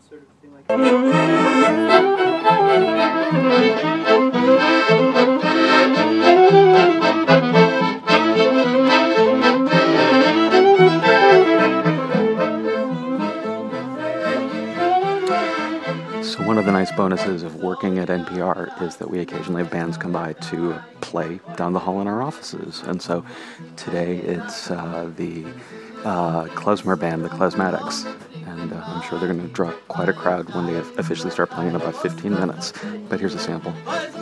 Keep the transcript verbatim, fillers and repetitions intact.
So one of the nice bonuses of working at N P R is that we occasionally have bands come by to play down the hall in our offices. And so today it's uh, the uh, klezmer band, the Klezmatics. And uh, I'm sure they're going to draw quite a crowd when they officially start playing in about fifteen minutes. But here's a sample.